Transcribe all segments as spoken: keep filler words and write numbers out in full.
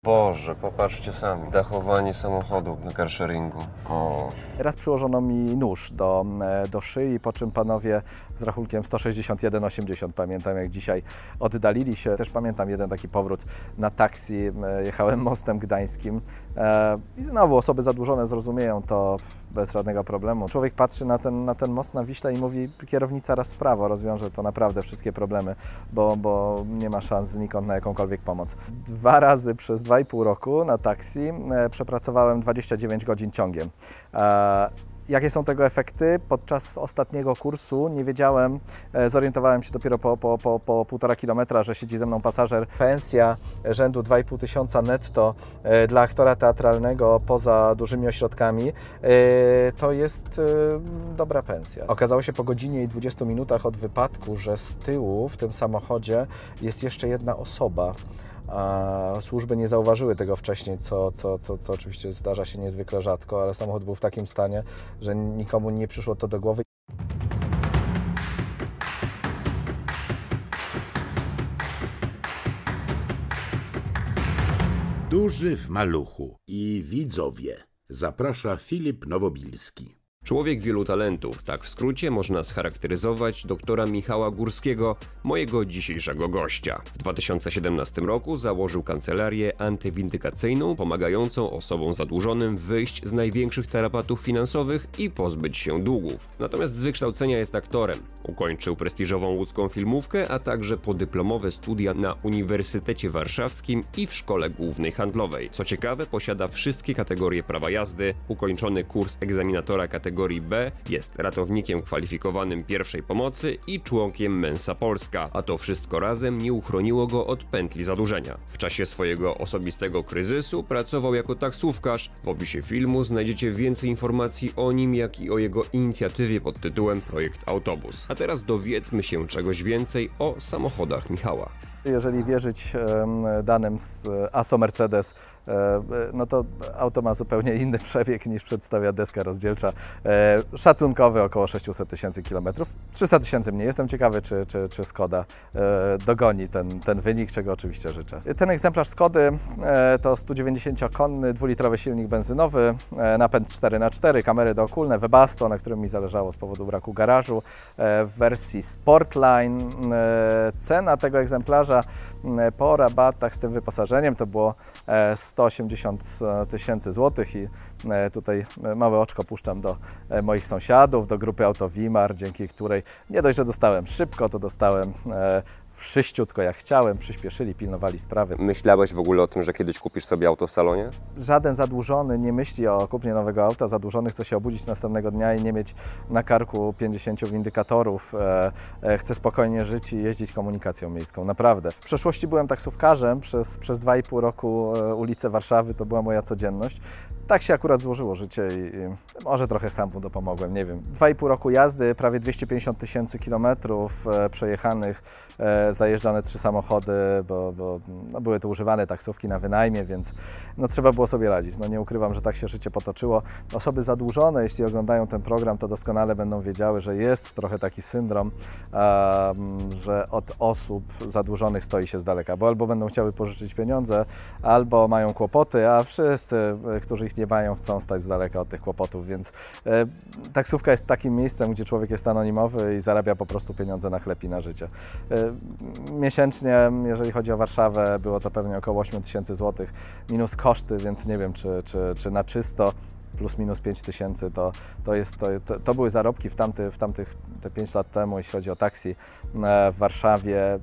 Boże, popatrzcie sami. Dachowanie samochodu na carsharingu. O. Raz przyłożono mi nóż do, do szyi, po czym panowie z rachunkiem sto sześćdziesiąt jeden osiemdziesiąt, pamiętam jak dzisiaj, oddalili się. Też pamiętam jeden taki powrót na taksi, jechałem mostem gdańskim i znowu osoby zadłużone zrozumieją to bez żadnego problemu. Człowiek patrzy na ten, na ten most na Wiśle i mówi, kierownica raz w prawo rozwiąże to naprawdę wszystkie problemy, bo, bo nie ma szans znikąd na jakąkolwiek pomoc. Dwa razy przez dwa i pół roku na taksi przepracowałem dwadzieścia dziewięć godzin ciągiem. Jakie są tego efekty? Podczas ostatniego kursu nie wiedziałem, zorientowałem się dopiero po, po, po, po półtora kilometra, że siedzi ze mną pasażer. Pensja rzędu dwa i pół tysiąca netto dla aktora teatralnego poza dużymi ośrodkami to jest dobra pensja. Okazało się po godzinie i dwudziestu minutach od wypadku, że z tyłu w tym samochodzie jest jeszcze jedna osoba. A służby nie zauważyły tego wcześniej, co, co, co, co oczywiście zdarza się niezwykle rzadko, ale samochód był w takim stanie, że nikomu nie przyszło to do głowy. Duży w maluchu i widzowie. Zaprasza Filip Nowobilski. Człowiek wielu talentów, tak w skrócie można scharakteryzować doktora Michała Górskiego, mojego dzisiejszego gościa. W dwa tysiące siedemnastym roku założył kancelarię antywindykacyjną, pomagającą osobom zadłużonym wyjść z największych tarapatów finansowych i pozbyć się długów. Natomiast z wykształcenia jest aktorem. Ukończył prestiżową łódzką filmówkę, a także podyplomowe studia na Uniwersytecie Warszawskim i w Szkole Głównej Handlowej. Co ciekawe, posiada wszystkie kategorie prawa jazdy, ukończony kurs egzaminatora kategorii B, jest ratownikiem kwalifikowanym pierwszej pomocy i członkiem Mensa Polska, a to wszystko razem nie uchroniło go od pętli zadłużenia. W czasie swojego osobistego kryzysu pracował jako taksówkarz. W opisie filmu znajdziecie więcej informacji o nim, jak i o jego inicjatywie pod tytułem Projekt Autobus. A teraz dowiedzmy się czegoś więcej o samochodach Michała. Jeżeli wierzyć danym z A S O Mercedes, no to auto ma zupełnie inny przebieg niż przedstawia deska rozdzielcza. Szacunkowy około sześćset tysięcy kilometrów. trzysta tysięcy mniej. Jestem ciekawy, czy, czy, czy Skoda dogoni ten, ten wynik, czego oczywiście życzę. Ten egzemplarz Skody to sto dziewięćdziesięciokonny, dwulitrowy silnik benzynowy, napęd cztery na cztery, kamery dookólne, Webasto, na którym mi zależało z powodu braku garażu, w wersji Sportline. Cena tego egzemplarza po rabatach z tym wyposażeniem to było sto osiemdziesiąt tysięcy złotych i tutaj małe oczko puszczam do moich sąsiadów, do grupy Autowimar, dzięki której nie dość, że dostałem szybko, to dostałem wszyściutko jak chciałem, przyspieszyli, pilnowali sprawy. Myślałeś w ogóle o tym, że kiedyś kupisz sobie auto w salonie? Żaden zadłużony nie myśli o kupnie nowego auta. Zadłużony chce się obudzić następnego dnia i nie mieć na karku pięćdziesięciu windykatorów. E, e, chce spokojnie żyć i jeździć komunikacją miejską. Naprawdę. W przeszłości byłem taksówkarzem. Przez, przez dwa i pół roku e, ulice Warszawy to była moja codzienność. Tak się akurat złożyło życie i, i może trochę sam mu dopomogłem, nie wiem. Dwa i pół roku jazdy, prawie dwieście pięćdziesiąt tysięcy kilometrów e, przejechanych, e, zajeżdżane trzy samochody, bo, bo no, były to używane taksówki na wynajmie, więc no, trzeba było sobie radzić. No, nie ukrywam, że tak się życie potoczyło. Osoby zadłużone, jeśli oglądają ten program, to doskonale będą wiedziały, że jest trochę taki syndrom, e, że od osób zadłużonych stoi się z daleka, bo albo będą chciały pożyczyć pieniądze, albo mają kłopoty, a wszyscy, którzy ich nie mają, chcą stać z daleka od tych kłopotów, więc e, taksówka jest takim miejscem, gdzie człowiek jest anonimowy i zarabia po prostu pieniądze na chleb i na życie. E, miesięcznie, jeżeli chodzi o Warszawę, było to pewnie około osiem tysięcy złotych minus koszty, więc nie wiem, czy, czy, czy na czysto plus minus pięć tysięcy to, to, jest, to, to, to były zarobki w, tamty, w tamtych te pięć lat temu, jeśli chodzi o taksi w Warszawie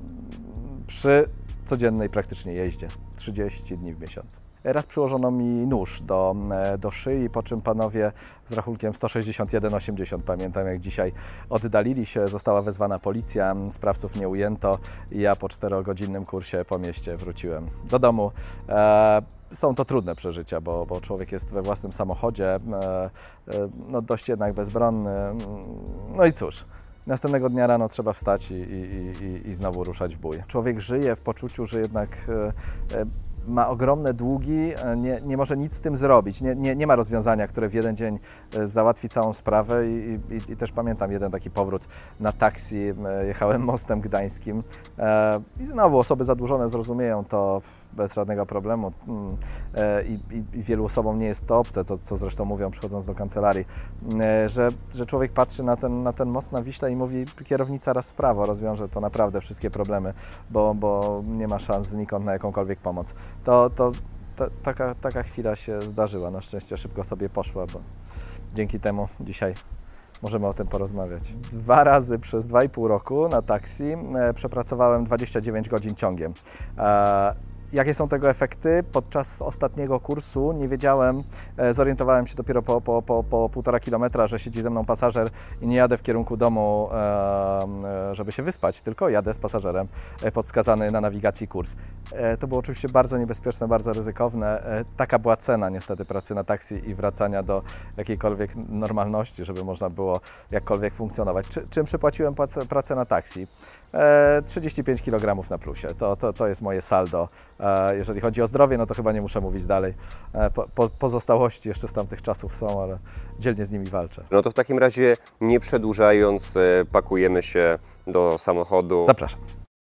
przy codziennej praktycznie jeździe, trzydzieści dni w miesiącu. Raz przyłożono mi nóż do, do szyi, po czym panowie z rachunkiem sto sześćdziesiąt jeden osiemdziesiąt, pamiętam jak dzisiaj, oddalili się, została wezwana policja, sprawców nie ujęto i ja po czterogodzinnym kursie po mieście wróciłem do domu. E, są to trudne przeżycia, bo, bo człowiek jest we własnym samochodzie, e, e, no dość jednak bezbronny, no i cóż. Następnego dnia rano trzeba wstać i, i, i, i znowu ruszać w bój. Człowiek żyje w poczuciu, że jednak e, ma ogromne długi, nie, nie może nic z tym zrobić, nie, nie, nie ma rozwiązania, które w jeden dzień załatwi całą sprawę i, i, i też pamiętam jeden taki powrót na taksi, jechałem mostem gdańskim i znowu osoby zadłużone zrozumieją to bez żadnego problemu i, i, i wielu osobom nie jest to obce, co, co zresztą mówią przychodząc do kancelarii, że, że człowiek patrzy na ten, na ten most na Wiśle i mówi, kierownica raz w prawo rozwiąże to naprawdę wszystkie problemy, bo, bo nie ma szans znikąd na jakąkolwiek pomoc. To, to ta, taka, taka chwila się zdarzyła, na szczęście szybko sobie poszła, bo dzięki temu dzisiaj możemy o tym porozmawiać. Dwa razy przez dwa i pół roku na taksi e, przepracowałem dwadzieścia dziewięć godzin ciągiem. E, Jakie są tego efekty? Podczas ostatniego kursu nie wiedziałem, e, zorientowałem się dopiero po, po, po, po półtora kilometra, że siedzi ze mną pasażer i nie jadę w kierunku domu, e, żeby się wyspać, tylko jadę z pasażerem e, podskazany na nawigacji kurs. E, to było oczywiście bardzo niebezpieczne, bardzo ryzykowne. E, taka była cena niestety pracy na taksi i wracania do jakiejkolwiek normalności, żeby można było jakkolwiek funkcjonować. Czy, czym przypłaciłem pracę, pracę na taksi? E, trzydzieści pięć kilogramów na plusie. To, to, to jest moje saldo. Jeżeli chodzi o zdrowie, no to chyba nie muszę mówić dalej. Po, po, pozostałości jeszcze z tamtych czasów są, ale dzielnie z nimi walczę. No to w takim razie, nie przedłużając, pakujemy się do samochodu. Zapraszam.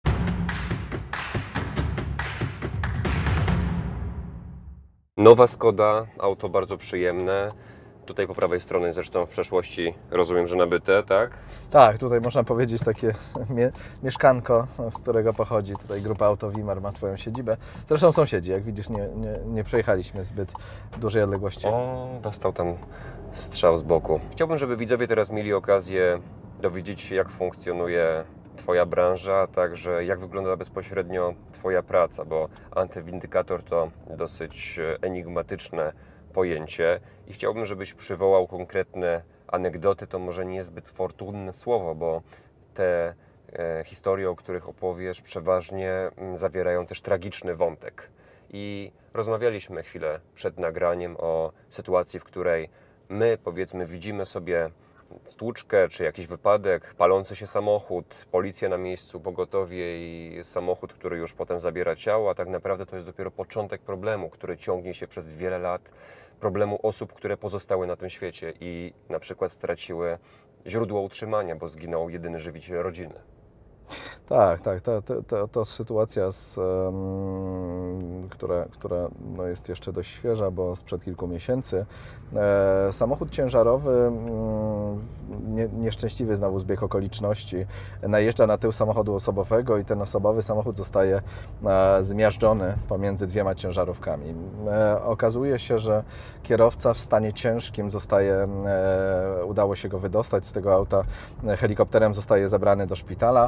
Nowa Skoda, auto bardzo przyjemne. Tutaj po prawej stronie zresztą w przeszłości rozumiem, że nabyte, tak? Tak, tutaj można powiedzieć takie mie mieszkanko, z którego pochodzi. Tutaj grupa Auto Wimar ma swoją siedzibę. Zresztą sąsiedzi, jak widzisz, nie, nie, nie przejechaliśmy zbyt dużej odległości. O, dostał tam strzał z boku. Chciałbym, żeby widzowie teraz mieli okazję dowiedzieć się, jak funkcjonuje Twoja branża, a także jak wygląda bezpośrednio Twoja praca, bo antywindykator to dosyć enigmatyczne pojęcie i chciałbym, żebyś przywołał konkretne anegdoty, to może niezbyt fortunne słowo, bo te e, historie, o których opowiesz, przeważnie m, zawierają też tragiczny wątek. I rozmawialiśmy chwilę przed nagraniem o sytuacji, w której my, powiedzmy, widzimy sobie stłuczkę czy jakiś wypadek, palący się samochód, policja na miejscu, pogotowie i samochód, który już potem zabiera ciało, a tak naprawdę to jest dopiero początek problemu, który ciągnie się przez wiele lat, problemu osób, które pozostały na tym świecie i na przykład straciły źródło utrzymania, bo zginął jedyny żywiciel rodziny. Tak, tak, to, to, to, to sytuacja, z, um, która, która no jest jeszcze dość świeża, bo sprzed kilku miesięcy. E, samochód ciężarowy, um, nie, nieszczęśliwy znowu zbieg okoliczności, najeżdża na tył samochodu osobowego i ten osobowy samochód zostaje e, zmiażdżony pomiędzy dwiema ciężarówkami. E, okazuje się, że kierowca w stanie ciężkim zostaje, e, udało się go wydostać z tego auta, helikopterem zostaje zabrany do szpitala.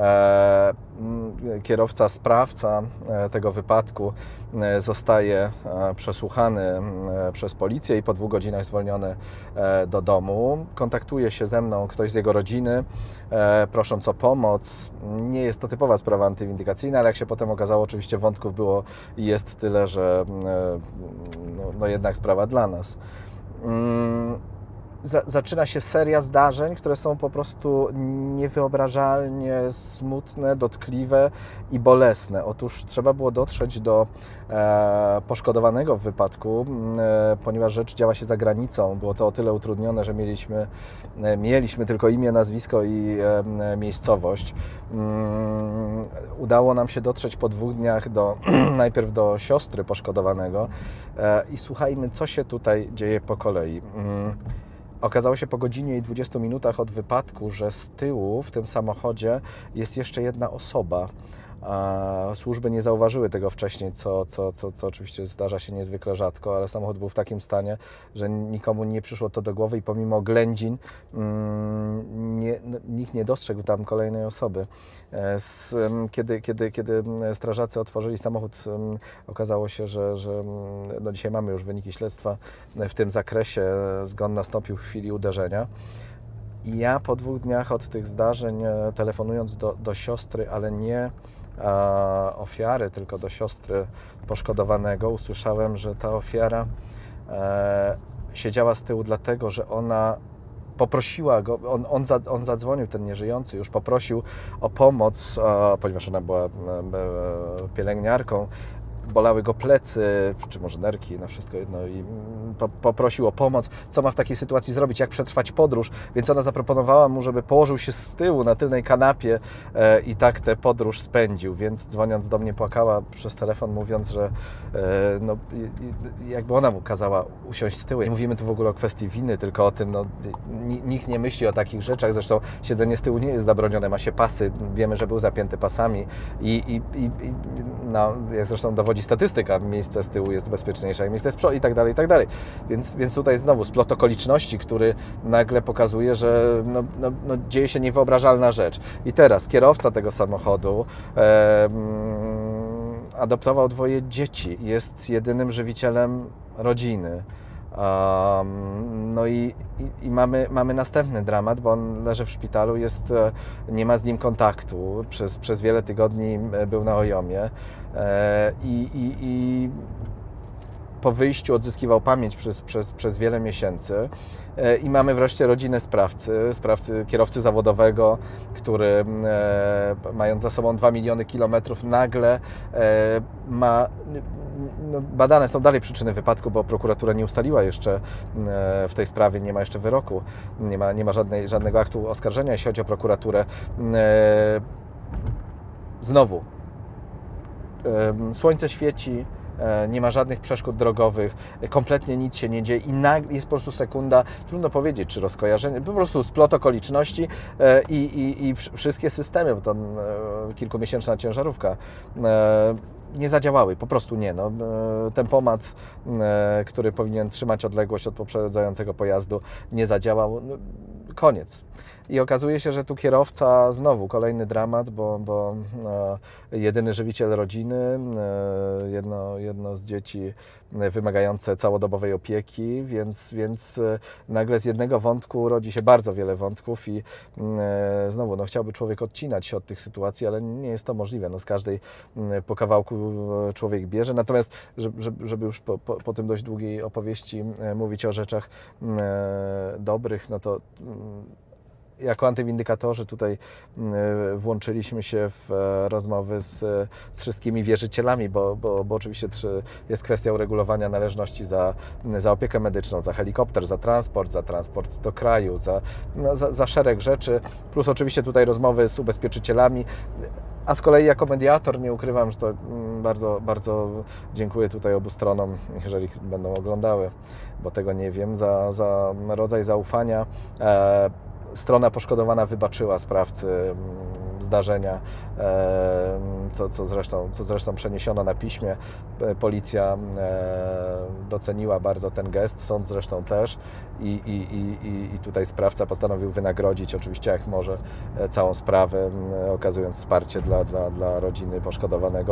Kierowca, sprawca tego wypadku zostaje przesłuchany przez policję i po dwóch godzinach zwolniony do domu. Kontaktuje się ze mną ktoś z jego rodziny, prosząc o pomoc. Nie jest to typowa sprawa antywindykacyjna, ale jak się potem okazało, oczywiście wątków było i jest tyle, że no, no jednak sprawa dla nas. Zaczyna się seria zdarzeń, które są po prostu niewyobrażalnie smutne, dotkliwe i bolesne. Otóż trzeba było dotrzeć do e, poszkodowanego w wypadku, e, ponieważ rzecz działa się za granicą. Było to o tyle utrudnione, że mieliśmy, e, mieliśmy tylko imię, nazwisko i e, miejscowość. Um, udało nam się dotrzeć po dwóch dniach do, najpierw do siostry poszkodowanego e, i słuchajmy, co się tutaj dzieje po kolei. Um, Okazało się po godzinie i dwudziestu minutach od wypadku, że z tyłu w tym samochodzie jest jeszcze jedna osoba. Służby nie zauważyły tego wcześniej, co, co, co, co oczywiście zdarza się niezwykle rzadko, ale samochód był w takim stanie, że nikomu nie przyszło to do głowy i pomimo ględzin nie, nikt nie dostrzegł tam kolejnej osoby. Kiedy, kiedy, kiedy strażacy otworzyli samochód, okazało się, że, że no dzisiaj mamy już wyniki śledztwa w tym zakresie. Zgon nastąpił w chwili uderzenia. I ja po dwóch dniach od tych zdarzeń, telefonując do, do siostry, ale nie a, ofiary, tylko do siostry poszkodowanego, usłyszałem, że ta ofiara e, siedziała z tyłu dlatego, że ona poprosiła go, on, on, za, on zadzwonił, ten nieżyjący już poprosił o pomoc, a, ponieważ ona była e, pielęgniarką, bolały go plecy, czy może nerki, na wszystko jedno i po, poprosił o pomoc, co ma w takiej sytuacji zrobić, jak przetrwać podróż, więc ona zaproponowała mu, żeby położył się z tyłu na tylnej kanapie e, i tak tę podróż spędził, więc dzwoniąc do mnie płakała przez telefon, mówiąc, że e, no, jakby ona mu kazała usiąść z tyłu. I mówimy tu w ogóle o kwestii winy, tylko o tym, no, nikt nie myśli o takich rzeczach, zresztą siedzenie z tyłu nie jest zabronione, ma się pasy, wiemy, że był zapięty pasami i, i, i, i no, jak zresztą dowodzi statystyka, miejsce z tyłu jest bezpieczniejsze, jak miejsce z przodu i tak dalej, i tak dalej. Więc, więc tutaj znowu splot okoliczności, który nagle pokazuje, że no, no, no, dzieje się niewyobrażalna rzecz. I teraz kierowca tego samochodu e, adoptował dwoje dzieci, jest jedynym żywicielem rodziny. Um, no i, i, i mamy, mamy następny dramat, bo on leży w szpitalu, jest, nie ma z nim kontaktu, przez, przez wiele tygodni był na ojomie e, i, i, i po wyjściu odzyskiwał pamięć przez, przez, przez wiele miesięcy e, i mamy wreszcie rodzinę sprawcy, sprawcy kierowcy zawodowego, który e, mając za sobą dwa miliony kilometrów nagle e, ma No, badane są dalej przyczyny wypadku, bo prokuratura nie ustaliła jeszcze w tej sprawie, nie ma jeszcze wyroku, nie ma, nie ma żadnej, żadnego aktu oskarżenia, jeśli chodzi o prokuraturę. Znowu, słońce świeci, nie ma żadnych przeszkód drogowych, kompletnie nic się nie dzieje i nagle jest po prostu sekunda, trudno powiedzieć, czy rozkojarzenie, po prostu splot okoliczności i, i, i wszystkie systemy, bo to kilkumiesięczna ciężarówka, nie zadziałały, po prostu nie. No, tempomat, który powinien trzymać odległość od poprzedzającego pojazdu, nie zadziałał. No, koniec. I okazuje się, że tu kierowca, znowu kolejny dramat, bo, bo no, jedyny żywiciel rodziny, jedno, jedno z dzieci wymagające całodobowej opieki, więc, więc nagle z jednego wątku rodzi się bardzo wiele wątków i znowu no, chciałby człowiek odcinać się od tych sytuacji, ale nie jest to możliwe. No, z każdej po kawałku człowiek bierze. Natomiast, żeby, żeby już po, po, po tym dość długiej opowieści mówić o rzeczach dobrych, no to jako antywindykatorzy tutaj włączyliśmy się w rozmowy z, z wszystkimi wierzycielami, bo, bo, bo oczywiście jest kwestia uregulowania należności za, za opiekę medyczną, za helikopter, za transport, za transport do kraju, za, no, za, za szereg rzeczy, plus oczywiście tutaj rozmowy z ubezpieczycielami. A z kolei jako mediator nie ukrywam, że to bardzo, bardzo dziękuję tutaj obu stronom, jeżeli będą oglądały, bo tego nie wiem, za, za rodzaj zaufania. E, Strona poszkodowana wybaczyła sprawcy zdarzenia, co, co, zresztą, co zresztą przeniesiono na piśmie. Policja doceniła bardzo ten gest, sąd zresztą też i, i, i, i tutaj sprawca postanowił wynagrodzić oczywiście jak może całą sprawę, okazując wsparcie dla, dla, dla rodziny poszkodowanego.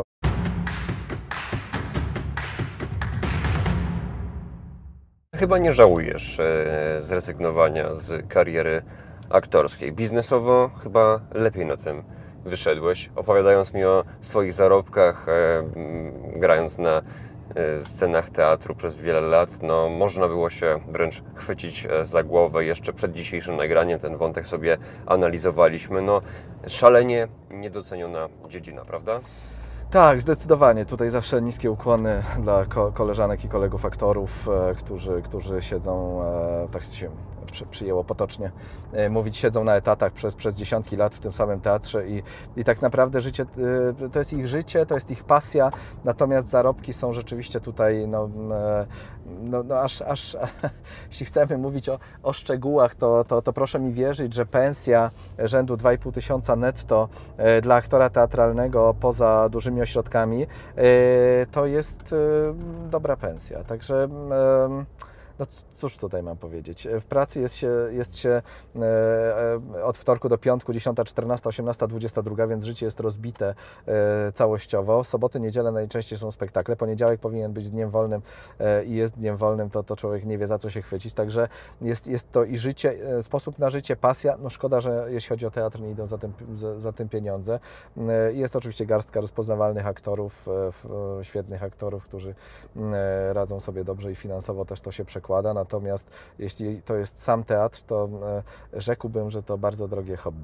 Chyba nie żałujesz zrezygnowania z kariery aktorskiej. Biznesowo chyba lepiej na tym wyszedłeś, opowiadając mi o swoich zarobkach, e, grając na e, scenach teatru przez wiele lat. No, można było się wręcz chwycić za głowę. Jeszcze przed dzisiejszym nagraniem ten wątek sobie analizowaliśmy. No, szalenie niedoceniona dziedzina, prawda? Tak, zdecydowanie. Tutaj zawsze niskie ukłony dla ko koleżanek i kolegów aktorów, e, którzy, którzy siedzą, e, tak się przy, przyjęło potocznie e, mówić, siedzą na etatach przez, przez dziesiątki lat w tym samym teatrze i, i tak naprawdę życie, e, to jest ich życie, to jest ich pasja, natomiast zarobki są rzeczywiście tutaj, no, e, no, no aż, aż jeśli chcemy mówić o, o szczegółach, to, to, to proszę mi wierzyć, że pensja rzędu dwa i pół tysiąca netto e, dla aktora teatralnego poza dużymi ośrodkami, to jest dobra pensja. Także no cóż tutaj mam powiedzieć. W pracy jest się, jest się od wtorku do piątku, dziesiąta, czternasta, osiemnasta, dwudziesta druga, więc życie jest rozbite całościowo. W soboty, niedzielę najczęściej są spektakle. Poniedziałek powinien być dniem wolnym i jest dniem wolnym, to, to człowiek nie wie, za co się chwycić. Także jest, jest to i życie, sposób na życie, pasja. No szkoda, że jeśli chodzi o teatr, nie idą za tym, za, za tym pieniądze. Jest oczywiście garstka rozpoznawalnych aktorów, świetnych aktorów, którzy radzą sobie dobrze i finansowo też to się przekłada. Natomiast jeśli to jest sam teatr, to rzekłbym, że to bardzo drogie hobby.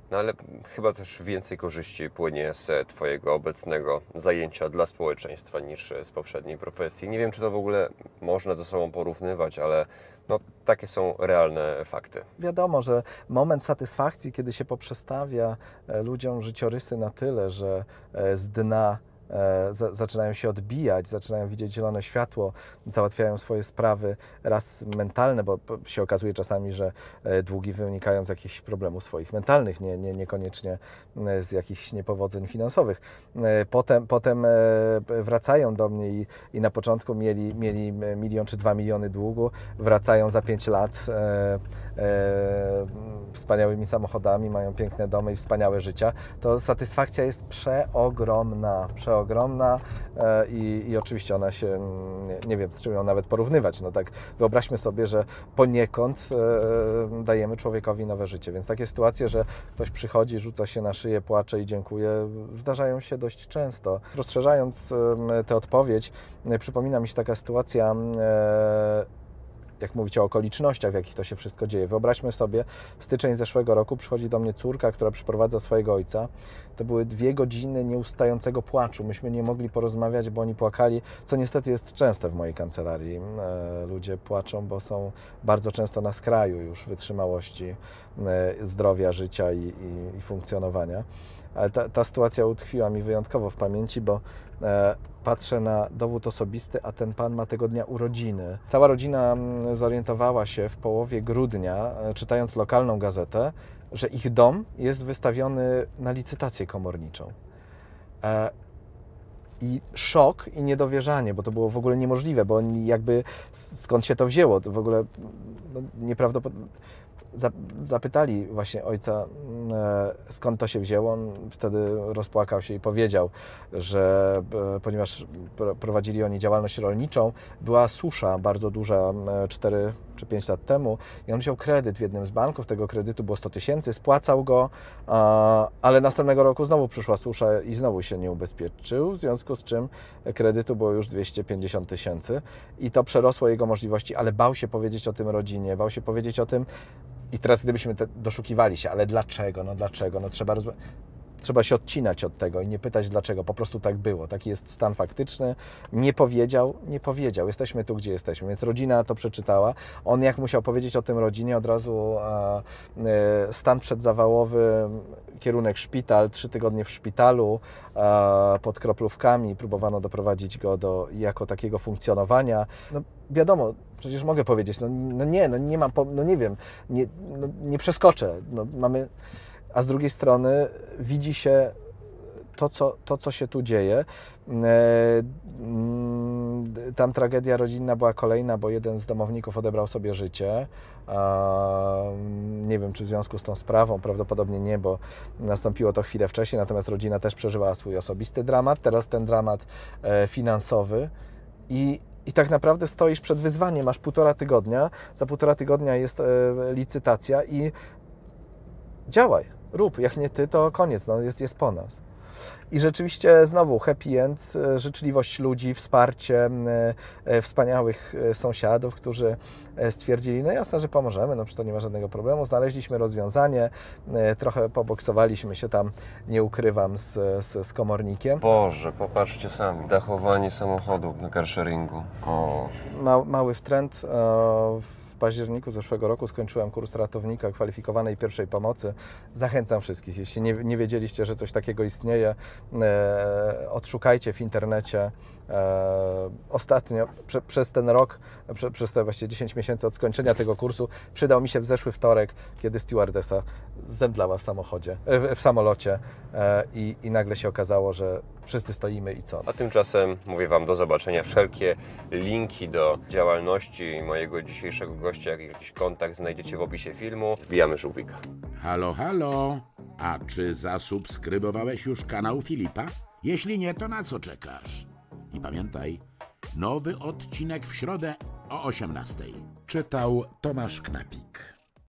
No ale chyba też więcej korzyści płynie z Twojego obecnego zajęcia dla społeczeństwa niż z poprzedniej profesji. Nie wiem, czy to w ogóle można ze sobą porównywać, ale no, takie są realne fakty. Wiadomo, że moment satysfakcji, kiedy się poprzestawia ludziom życiorysy na tyle, że z dna zaczynają się odbijać, zaczynają widzieć zielone światło, załatwiają swoje sprawy raz mentalne, bo się okazuje czasami, że długi wynikają z jakichś problemów swoich mentalnych, nie, nie, niekoniecznie z jakichś niepowodzeń finansowych. Potem, potem wracają do mnie i, i na początku mieli, mieli milion czy dwa miliony długu, wracają za pięć lat e, e, wspaniałymi samochodami, mają piękne domy i wspaniałe życia. To satysfakcja jest przeogromna, przeogromna. ogromna i, i oczywiście ona się, nie, nie wiem, z czym ją nawet porównywać. No tak, wyobraźmy sobie, że poniekąd e, dajemy człowiekowi nowe życie, więc takie sytuacje, że ktoś przychodzi, rzuca się na szyję, płacze i dziękuję, zdarzają się dość często. Rozszerzając e, tę odpowiedź, e, przypomina mi się taka sytuacja, e, jak mówicie o okolicznościach, w jakich to się wszystko dzieje. Wyobraźmy sobie, styczeń zeszłego roku przychodzi do mnie córka, która przyprowadza swojego ojca. To były dwie godziny nieustającego płaczu. Myśmy nie mogli porozmawiać, bo oni płakali, co niestety jest częste w mojej kancelarii. E, ludzie płaczą, bo są bardzo często na skraju już wytrzymałości, e, zdrowia, życia i, i, i funkcjonowania. Ale ta, ta sytuacja utkwiła mi wyjątkowo w pamięci, bo e, patrzę na dowód osobisty, a ten pan ma tego dnia urodziny. Cała rodzina zorientowała się w połowie grudnia, e, czytając lokalną gazetę, że ich dom jest wystawiony na licytację komorniczą. E, I szok i niedowierzanie, bo to było w ogóle niemożliwe, bo oni jakby skąd się to wzięło, to w ogóle no, nieprawdopodobne. Zapytali właśnie ojca, skąd to się wzięło. On wtedy rozpłakał się i powiedział, że ponieważ prowadzili oni działalność rolniczą, była susza bardzo duża cztery czy pięć lat temu i on wziął kredyt w jednym z banków, tego kredytu było sto tysięcy, spłacał go, ale następnego roku znowu przyszła susza i znowu się nie ubezpieczył, w związku z czym kredytu było już dwieście pięćdziesiąt tysięcy i to przerosło jego możliwości, ale bał się powiedzieć o tym rodzinie, bał się powiedzieć o tym. I teraz gdybyśmy te, doszukiwali się, ale dlaczego, no dlaczego, no trzeba, rozma- trzeba się odcinać od tego i nie pytać dlaczego, po prostu tak było, taki jest stan faktyczny, nie powiedział, nie powiedział, jesteśmy tu, gdzie jesteśmy, więc rodzina to przeczytała, on jak musiał powiedzieć o tym rodzinie, od razu a, e, stan przedzawałowy, kierunek szpital, trzy tygodnie w szpitalu, a, pod kroplówkami, próbowano doprowadzić go do jako takiego funkcjonowania, no wiadomo, przecież mogę powiedzieć, no, no nie, no nie mam, no nie wiem, nie, no nie przeskoczę, no mamy, a z drugiej strony widzi się to, co, to, co się tu dzieje. Tam tragedia rodzinna była kolejna, bo jeden z domowników odebrał sobie życie. Nie wiem, czy w związku z tą sprawą, prawdopodobnie nie, bo nastąpiło to chwilę wcześniej, natomiast rodzina też przeżywała swój osobisty dramat, teraz ten dramat finansowy i I tak naprawdę stoisz przed wyzwaniem, masz półtora tygodnia, za półtora tygodnia jest e, licytacja i działaj, rób, jak nie ty, to koniec, no, jest, jest po nas. I rzeczywiście znowu happy end, życzliwość ludzi, wsparcie e, wspaniałych sąsiadów, którzy stwierdzili, no jasne, że pomożemy, no przecież to nie ma żadnego problemu, znaleźliśmy rozwiązanie, e, trochę poboksowaliśmy się tam, nie ukrywam, z, z, z komornikiem. Boże, popatrzcie sami, dachowanie samochodu na carsharingu. O. Ma, mały wtręt. E, W październiku zeszłego roku skończyłem kurs ratownika kwalifikowanej pierwszej pomocy. Zachęcam wszystkich, jeśli nie, nie wiedzieliście, że coś takiego istnieje, e, odszukajcie w internecie. E, ostatnio, prze, przez ten rok, prze, przez te właściwie dziesięć miesięcy od skończenia tego kursu, przydał mi się w zeszły wtorek, kiedy stewardessa zemdlała w samochodzie, w, w samolocie e, i, i nagle się okazało, że wszyscy stoimy i co. A tymczasem mówię Wam do zobaczenia. Wszelkie linki do działalności mojego dzisiejszego gościa, jak jakiś kontakt znajdziecie w opisie filmu. Wbijamy żółwika. Halo, halo. A czy zasubskrybowałeś już kanał Filipa? Jeśli nie, to na co czekasz? I pamiętaj, nowy odcinek w środę o osiemnastej. Czytał Tomasz Knapik.